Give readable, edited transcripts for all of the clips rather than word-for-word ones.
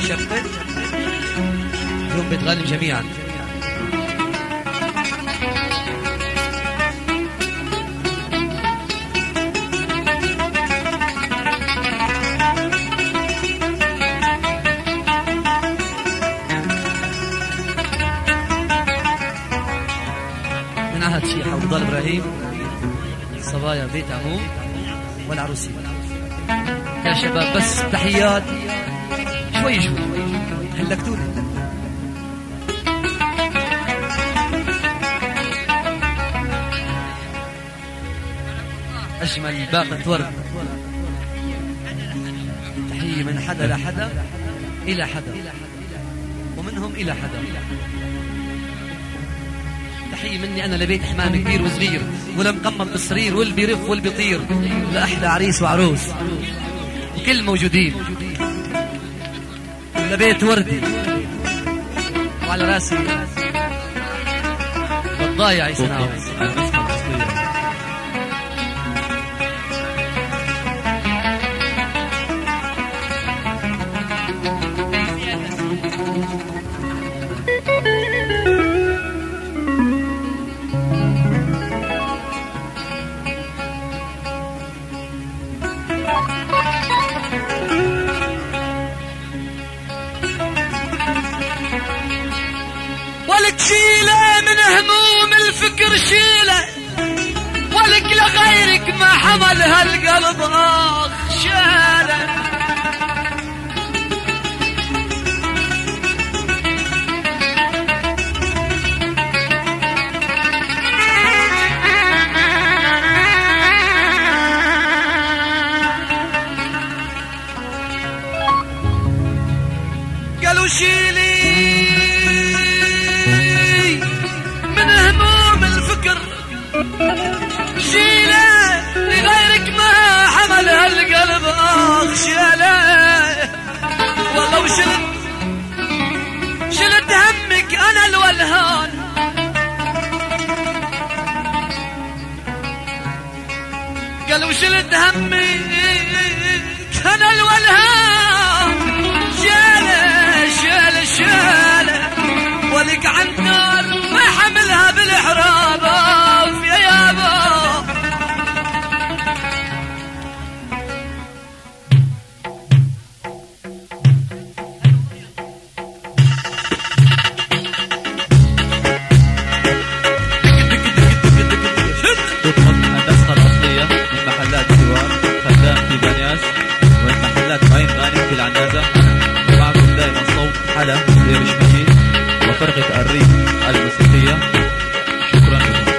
شبت اليوم بتغنم جميعا. من عهد شيخ عبد الله إبراهيم صبايا بيت عموم والعروسين. يا شباب بس تحيات شوي شوي هلكتوني. أجمل باقة ورد، تحية من حدا لحدا إلى حدا ومنهم إلى حدا. تحية مني أنا لبيت حمام كبير وصغير ولمقمر بالسرير واللي بيرف واللي بيطير، لأحلى عريس وعروس وكل موجودين، لبيت وردي وعلى راسي والضايع يسناوي. ولك شيله من هموم الفكر شيله، ولك لغيرك ما حمل هالقلب آخ شاله. قالوا شيلي من هموم الفكر شيله، لغيرك ما حمل هالقلب آخ شاله. والله شلت همك أنا الولهان، قالوا شلت همك أنا الولهان. شاله شاله ولك عن نار ما حملها بالحراب يا يابا. تطلب النسخة الأصلية من محلات سوار خدام في بنياس ومن محلات معين غانم في العنازة. ومعكم دائما صوت حلا ديرش مجيد وفرقة الريف الموسيقية. شكرا لكم.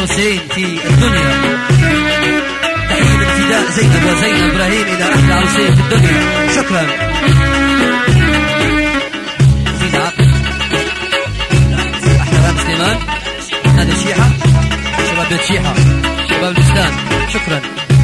عروسين في الدنيا. تحية من فداء زينب وزينب إبراهيم إلى أحلى عروسين في الدنيا. شكرا. زين عقل أحلى رام سليمان، هذا شيحة، شباب بيت شيحة، شباب البستان. شكرا.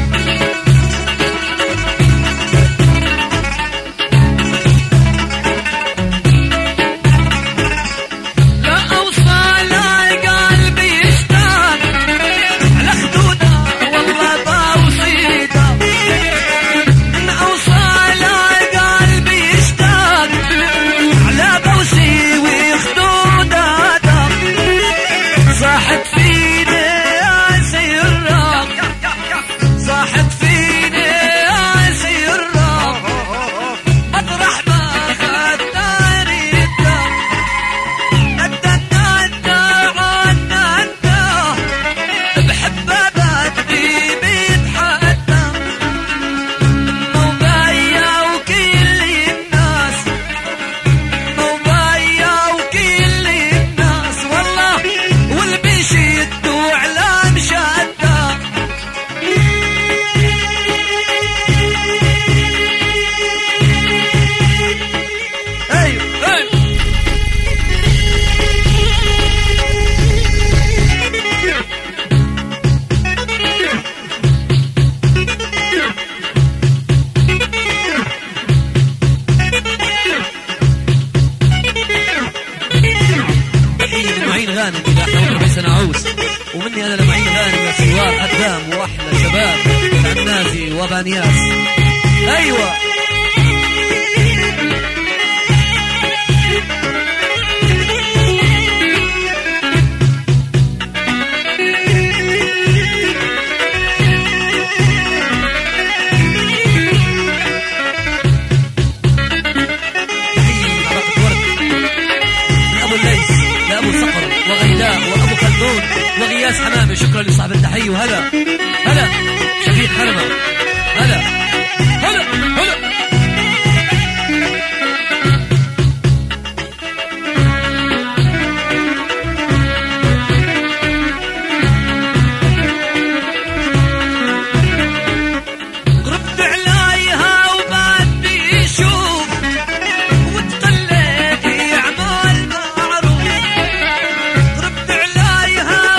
ومني أنا لمعين غانم يا سوار قدام وأحلى شباب عنازي وبانياس. أيوة وغياس حمامي. شكرا لصاحب التحية. وهلا هلا شفيق حرمة. هلا هلا هلا. غربت عليها وبدي شوف وتقلدي أعمال معروف. غربت عليها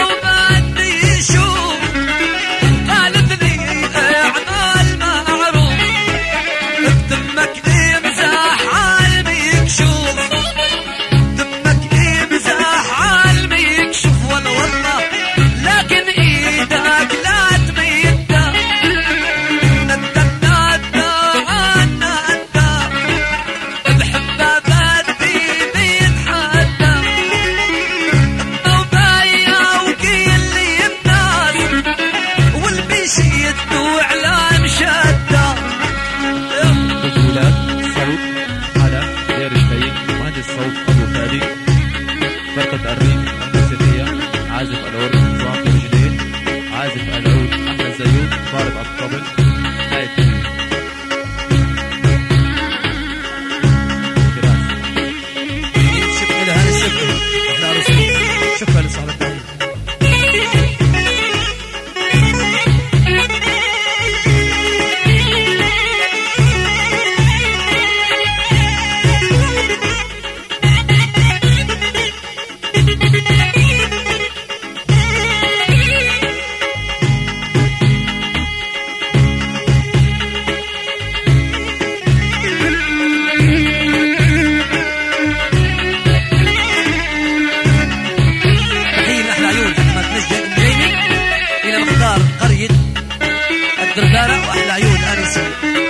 الدردارة وأحلى عيون آنسة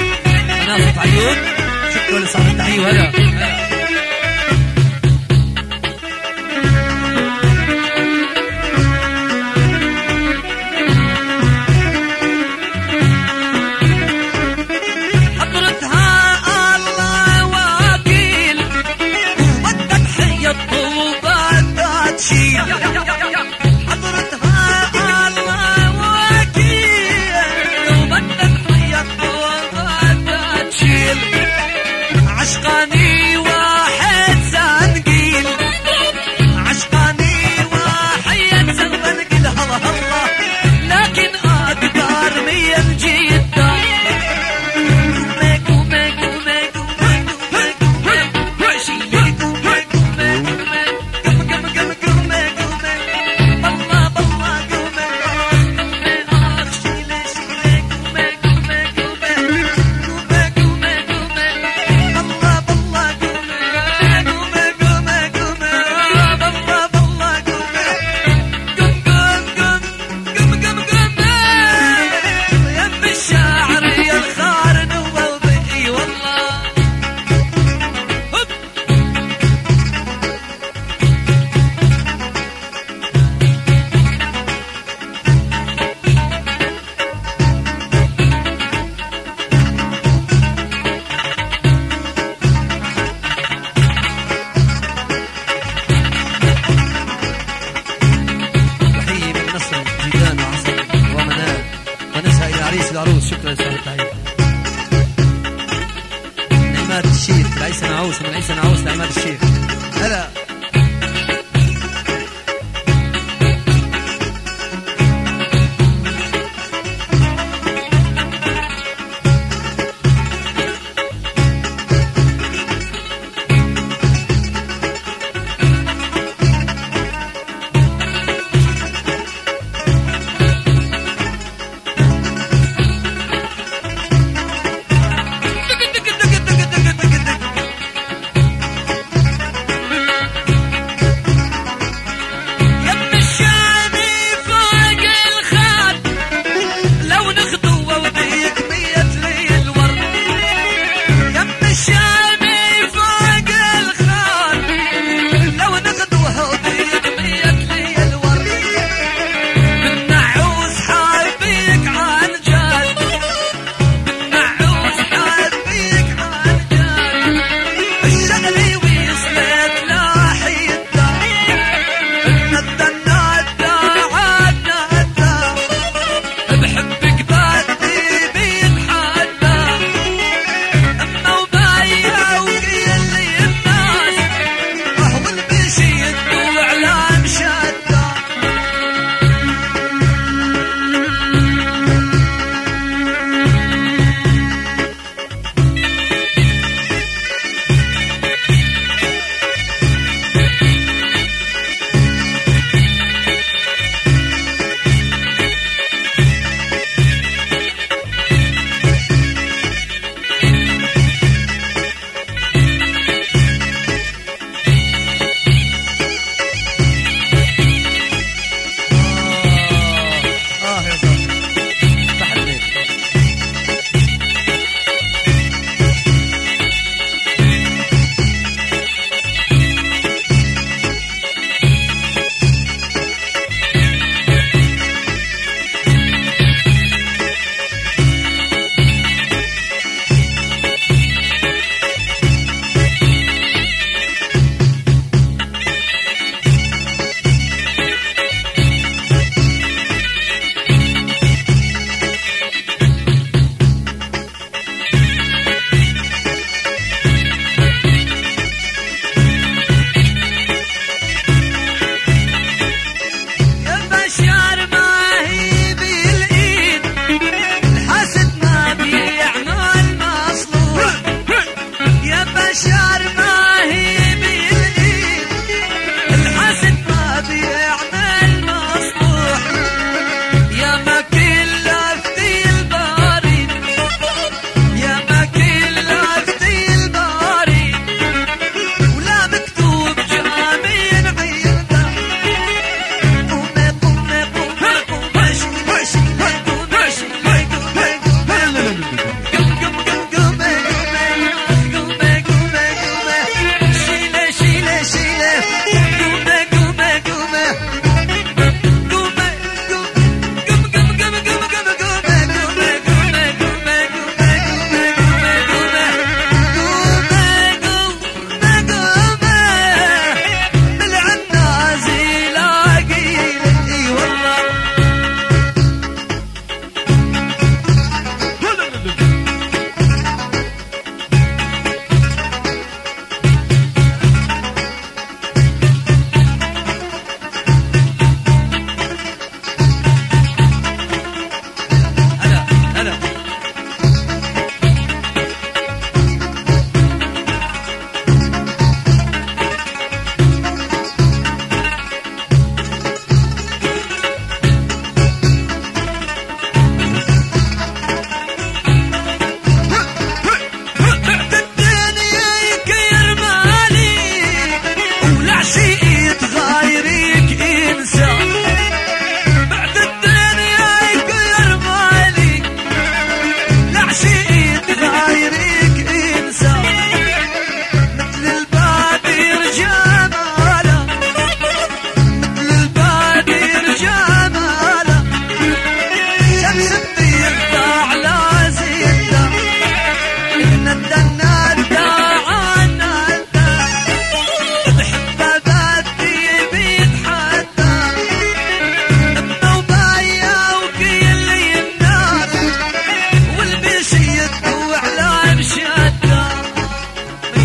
مناصف عيون. شكرا لصاحب التحية. وهلا عشقاني لعماد الشيخ، لعيسى نعوس، من عيسى نعوس لعماد الشيخ. هلا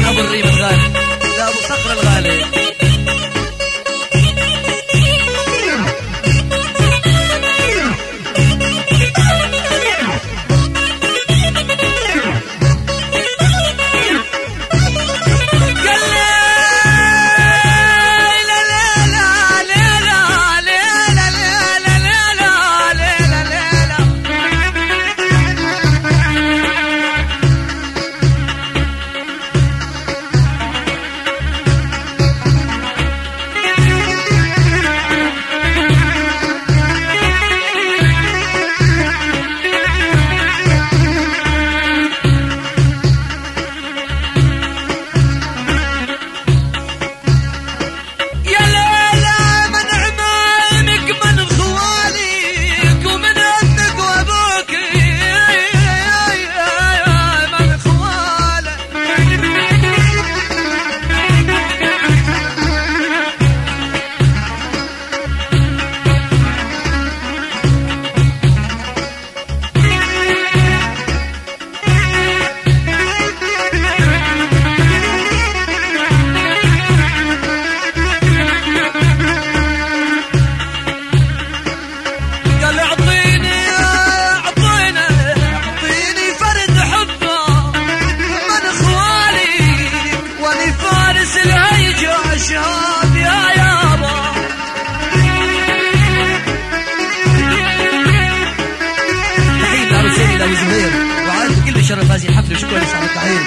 ابو الريم الغالي، لا ابو صقر الغالي. شرف هذه الحفلة وشكرا لسعد التحية.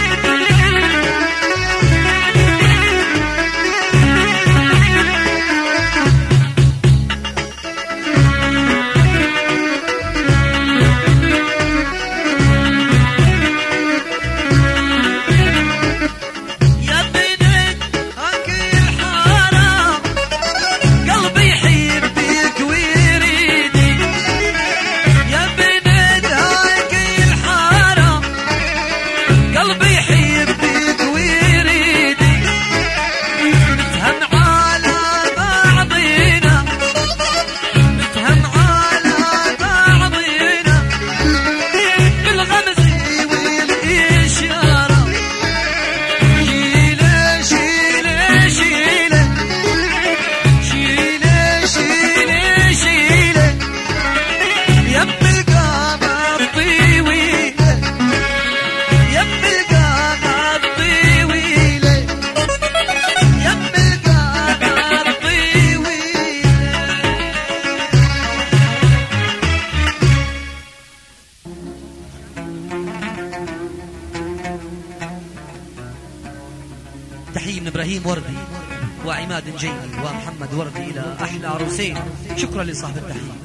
تحية من إبراهيم وردي وعماد جيمي ومحمد وردي إلى أحلى عروسين. شكرا لصاحب التحية.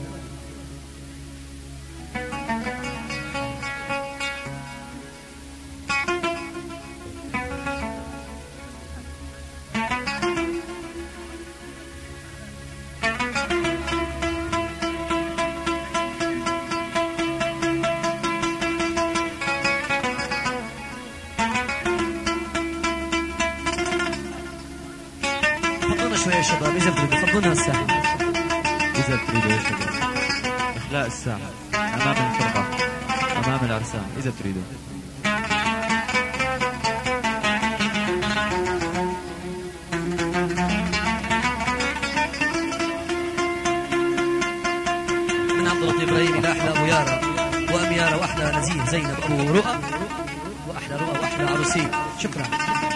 شوية يا شباب إذا تريدوا فضونا الساحة، إذا تريدوا يا شباب إخلاء الساحة أمام الفرقة أمام العرسان إذا تريدوا. من عبد اللطيف إبراهيم إلى أحلى أبو يارا وأميارة وأحلى نزيه زينب أبو رؤى وأحلى رؤى وأحلى عروسين. شكرا.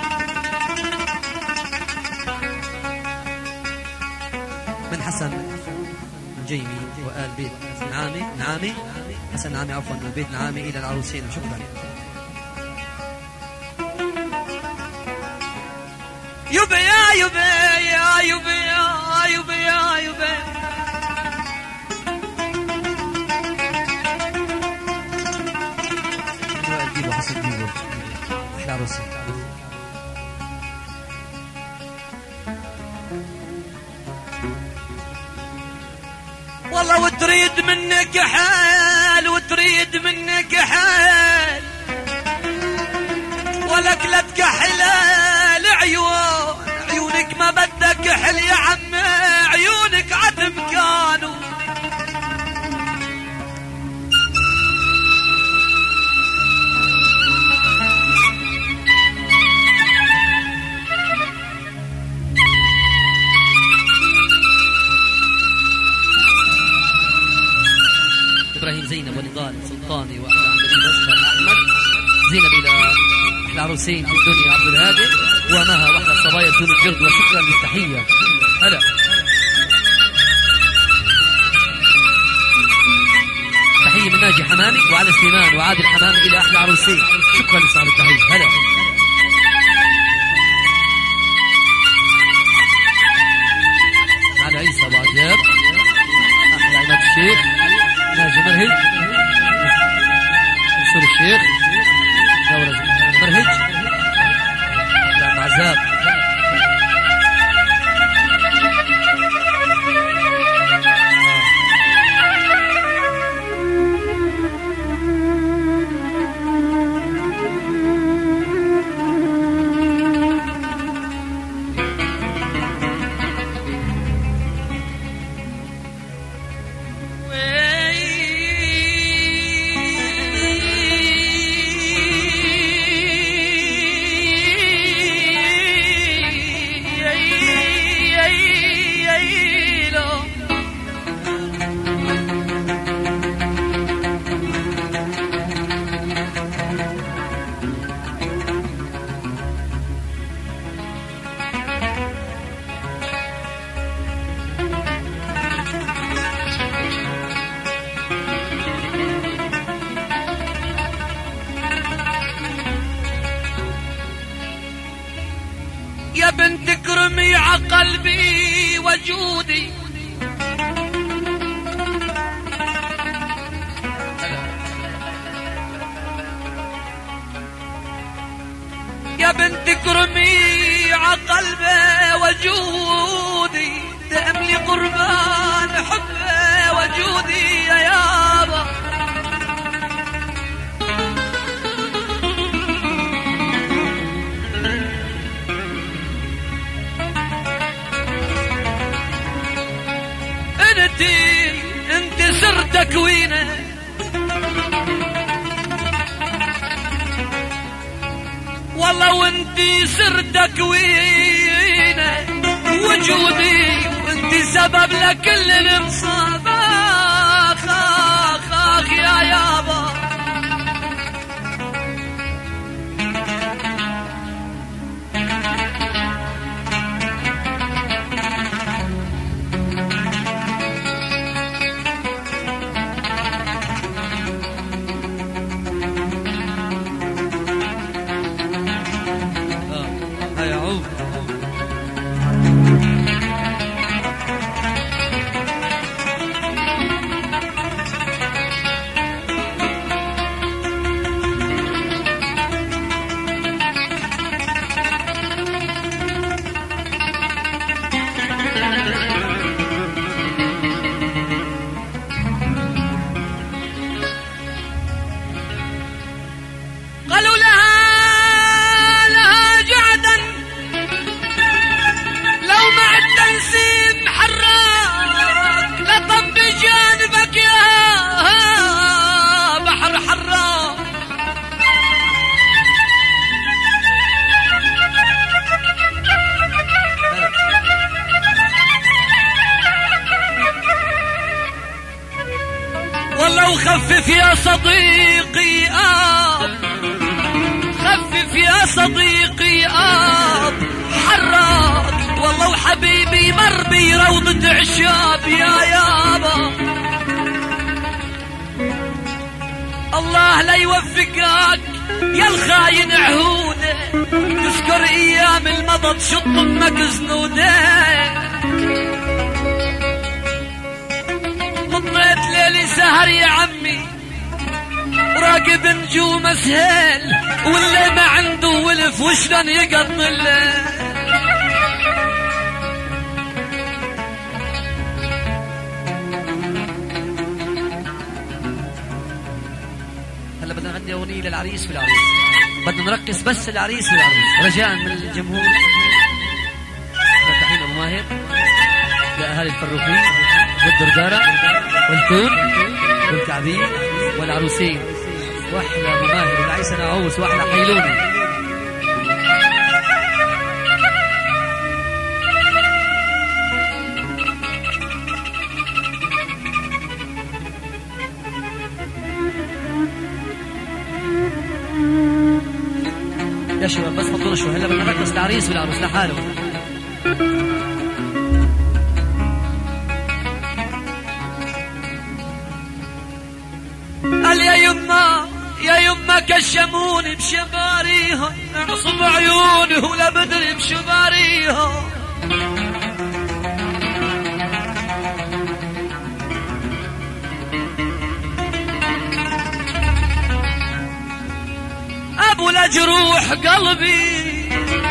من حسن الجيمي وآل بيت نعامي حسن نعامي عفوا من بيت نعامي إلى العروسين. شكرا. يبا يا يبا يا يبا يا يبا يا يبا جيبوا حسن جيبوا أحلى عروسين. والله وتريد منك حال وتريد منك حال ولك لا تكحل العيون عيونك ما بدك حل يا عم عيونك عدم كانوا العروسين في الدنيا عبد الهادي ومها واحدة صبايا دون الجرد. وشكرا للتحية. هلا تحية من ناجي حمامي وعلى سليمان وعادل حمامي إلى أحلى عروسين. شكرا لصاحب التحية. هلا على عيسى وعجاب أحلى عماد الشيخ ناجي مرهج منصور الشيخ نورز مرهج أحلى معزاب يا بنت كرمي عقلبي وجودي يا بنت كرمي عقلبي وجودي تأملي قربان حبي وجودي يا يابا انت سر تكوينه والله وانت سر تكوينه وجودي وانت سبب لكل المصاب اخ يا يابا قالوا لها جعدا لو مع التنسيم حراك لطم بجانبك يا بحر حراك والله وخفف يا صديقي خفف يا صديقي حراك والله وحبيبي مر بي روضة عشاب يا يابا الله لا يوفقك يا الخاين عهوده تذكر ايام المضى تشط امك زنوده قضيت ليلي سهر يا عمي راقب نجوم سهيل واللي ما عنده ولف وشلون يقضي الليل هلا بدنا نغني اغنيه للعريس والعروس. بدنا نرقص بس العريس والعروس رجاء من الجمهور. تحية ابو ماهر لاهالي الفروخين والدرداره والتون والكعبين والعروسين واحلى ابو ماهر والعيسى نعوس واحلى حيلوني. يا شباب بس فضونا شوي. هلا بدنا نركز العريس والعروس لحاله. قال يا يما كشموني بشباريهم، عصب عيوني ولا بدري بشباريهم. ابو لجروح قلبي،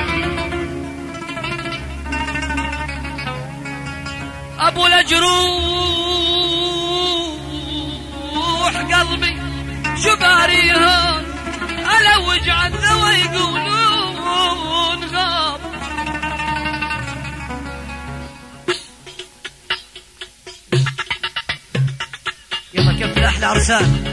ابو لجروح قلبي شباريهم، الوج عنا ويقولون غاب. يلا كيف احلى عرسان.